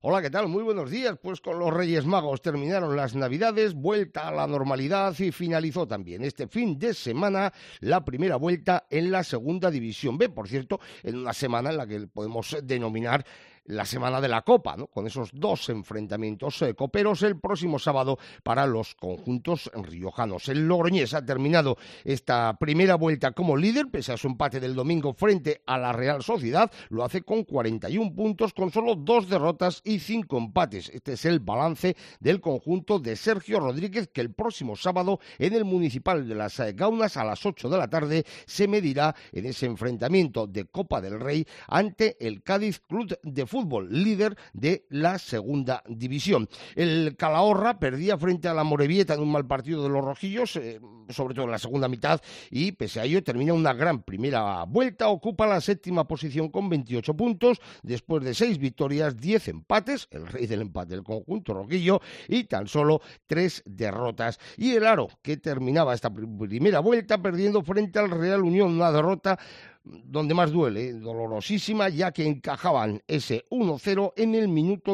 Hola, ¿qué tal? Muy buenos días. Pues con los Reyes Magos terminaron las Navidades, vuelta a la normalidad y finalizó también este fin de semana la primera vuelta en la Segunda División B. Por cierto, en una semana en la que podemos denominar la semana de la Copa, ¿no? Con esos dos enfrentamientos coperos el próximo sábado para los conjuntos riojanos. El Logroñés ha terminado esta primera vuelta como líder, pese a su empate del domingo frente a la Real Sociedad. Lo hace con 41 puntos, con solo 2 derrotas y 5 empates. Este es el balance del conjunto de Sergio Rodríguez, que el próximo sábado en el Municipal de las Gaunas a las 8 de la tarde se medirá en ese enfrentamiento de Copa del Rey ante el Cádiz Club de Fútbol, líder de la Segunda División. El Calahorra perdía frente a la Morevieta en un mal partido de los rojillos, sobre todo en la segunda mitad, y pese a ello termina una gran primera vuelta. Ocupa la séptima posición con 28 puntos, después de 6 victorias, 10 empates, el rey del empate del conjunto rojillo, y tan solo 3 derrotas. Y el Aro, que terminaba esta primera vuelta perdiendo frente al Real Unión, una derrota donde más duele, dolorosísima, ya que encajaban ese 1-0 en el minuto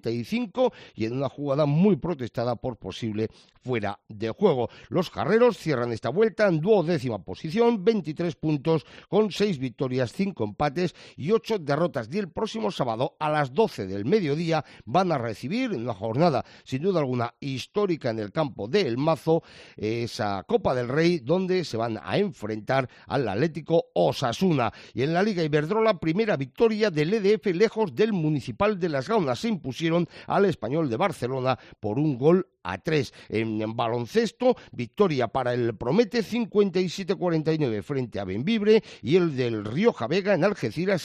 95 y en una jugada muy protestada por posible fuera de juego. Los jarreros cierran esta vuelta en 12ª posición, 23 puntos, con 6 victorias, 5 empates y 8 derrotas. Y el próximo sábado a las 12 del mediodía van a recibir, en una jornada sin duda alguna histórica en el campo de El Mazo, esa Copa del Rey, donde se van a enfrentar al Atlético Osasuna. Y en la Liga Iberdrola, primera victoria del EDF lejos del Municipal de las Gaunas. Se impusieron al Español de Barcelona por 1-3. En baloncesto, victoria para el Promete 57-49 frente a Bembibre y el del Rioja Vega en Algeciras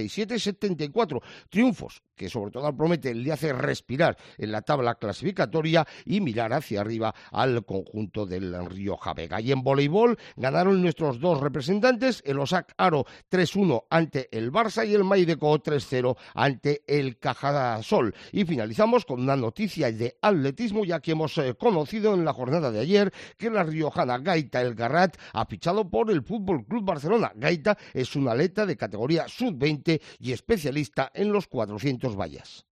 67-74. Triunfos que sobre todo al Promete le hace respirar en la tabla clasificatoria y mirar hacia arriba al conjunto del Rioja Vega. Y en voleibol ganaron nuestros dos representantes, el Osac Aro 3-1 ante el Barça y el Maideco 3-0 ante el Cajasol. Y finalizamos con una noticia de atletismo, ya que hemos conocido en la jornada de ayer que la riojana Gaita El Garrat ha fichado por el Fútbol Club Barcelona. Gaita es una atleta de categoría sub-20 y especialista en los 400 vallas.